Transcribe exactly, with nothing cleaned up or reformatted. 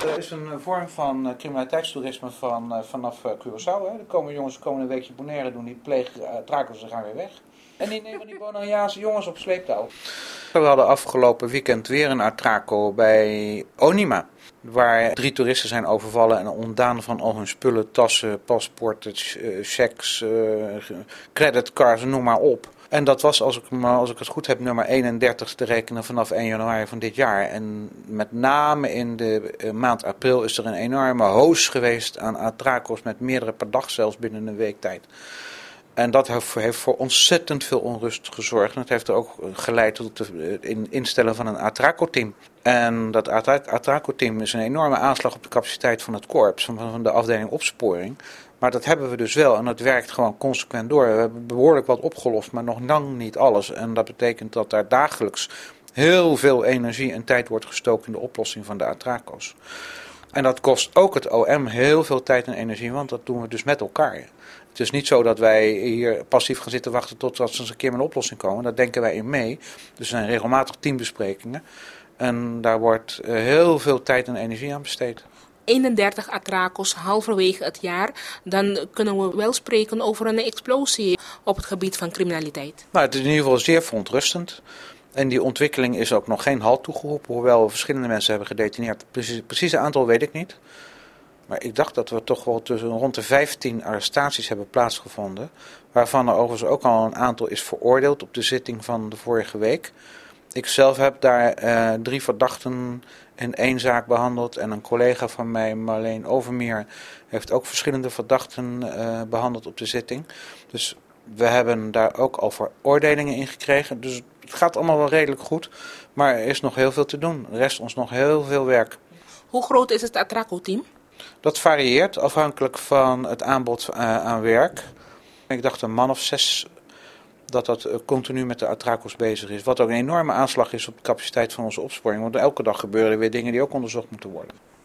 Er is een vorm van uh, criminaliteitstoerisme van, uh, vanaf uh, Curaçao. Hè. Er komen jongens komen een weekje Bonaire doen, die plegen uh, Atracos en gaan weer weg. En die nemen die Bonaireaanse jongens op sleeptouw. We hadden afgelopen weekend weer een Atraco bij Onima. Waar drie toeristen zijn overvallen en ontdaan van al hun spullen, tassen, paspoorten, checks, uh, creditcards, noem maar op. En dat was, als ik, als ik het goed heb, nummer eenendertig te rekenen vanaf één januari van dit jaar. En met name in de maand april is er een enorme hoos geweest aan Atracos met meerdere per dag, zelfs binnen een week tijd. En dat heeft voor ontzettend veel onrust gezorgd. En het heeft er ook geleid tot het instellen van een Atraco-team. En dat Atraco-team is een enorme aanslag op de capaciteit van het korps, van de afdeling opsporing. Maar dat hebben we dus wel en dat werkt gewoon consequent door. We hebben behoorlijk wat opgelost, maar nog lang niet alles. En dat betekent dat daar dagelijks heel veel energie en tijd wordt gestoken in de oplossing van de Atraco's. En dat kost ook het O M heel veel tijd en energie, want dat doen we dus met elkaar. Het is niet zo dat wij hier passief gaan zitten wachten totdat ze eens een keer met een oplossing komen. Daar denken wij in mee. Dus er zijn regelmatig teambesprekingen. En daar wordt heel veel tijd en energie aan besteed. eenendertig Atracos halverwege het jaar, dan kunnen we wel spreken over een explosie op het gebied van criminaliteit. Nou, het is in ieder geval zeer verontrustend. En die ontwikkeling is ook nog geen halt toegeroepen, hoewel we verschillende mensen hebben gedetineerd. Het precieze aantal weet ik niet. Maar ik dacht dat we toch wel tussen rond de vijftien arrestaties hebben plaatsgevonden. Waarvan er overigens ook al een aantal is veroordeeld op de zitting van de vorige week. Ik zelf heb daar uh, drie verdachten in één zaak behandeld. En een collega van mij, Marleen Overmeer, heeft ook verschillende verdachten uh, behandeld op de zitting. Dus we hebben daar ook al veroordelingen in gekregen. Dus het gaat allemaal wel redelijk goed. Maar er is nog heel veel te doen. Er rest ons nog heel veel werk. Hoe groot is het Atraco-team? Dat varieert afhankelijk van het aanbod uh, aan werk. Ik dacht een man of zes dat dat uh, continu met de Atracos bezig is. Wat ook een enorme aanslag is op de capaciteit van onze opsporing. Want elke dag gebeuren er weer dingen die ook onderzocht moeten worden.